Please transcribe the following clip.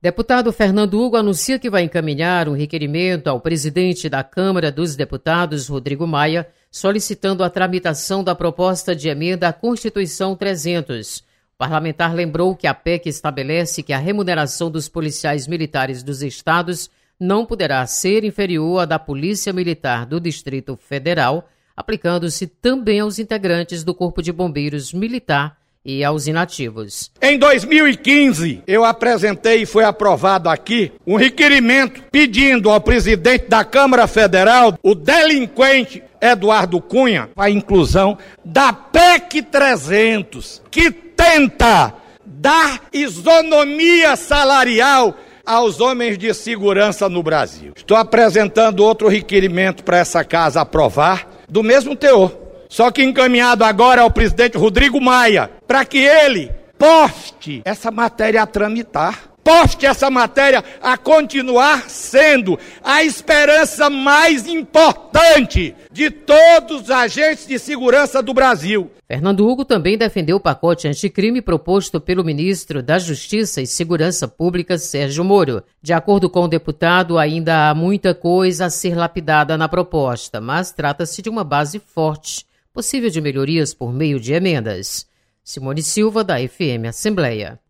Deputado Fernando Hugo anuncia que vai encaminhar um requerimento ao presidente da Câmara dos Deputados, Rodrigo Maia, solicitando a tramitação da proposta de emenda à Constituição 300. O parlamentar lembrou que a PEC estabelece que a remuneração dos policiais militares dos estados não poderá ser inferior à da Polícia Militar do Distrito Federal, aplicando-se também aos integrantes do Corpo de Bombeiros Militar e aos inativos. Em 2015, eu apresentei e foi aprovado aqui um requerimento pedindo ao presidente da Câmara Federal, o delinquente Eduardo Cunha, a inclusão da PEC 300, que tenta dar isonomia salarial aos homens de segurança no Brasil. Estou apresentando outro requerimento para essa casa aprovar, do mesmo teor. Só que encaminhado agora ao presidente Rodrigo Maia, para que ele poste essa matéria a tramitar, poste essa matéria a continuar sendo a esperança mais importante de todos os agentes de segurança do Brasil. Fernando Hugo também defendeu o pacote anticrime proposto pelo ministro da Justiça e Segurança Pública, Sérgio Moro. De acordo com o deputado, ainda há muita coisa a ser lapidada na proposta, mas trata-se de uma base forte, possível de melhorias por meio de emendas. Simone Silva, da FM Assembleia.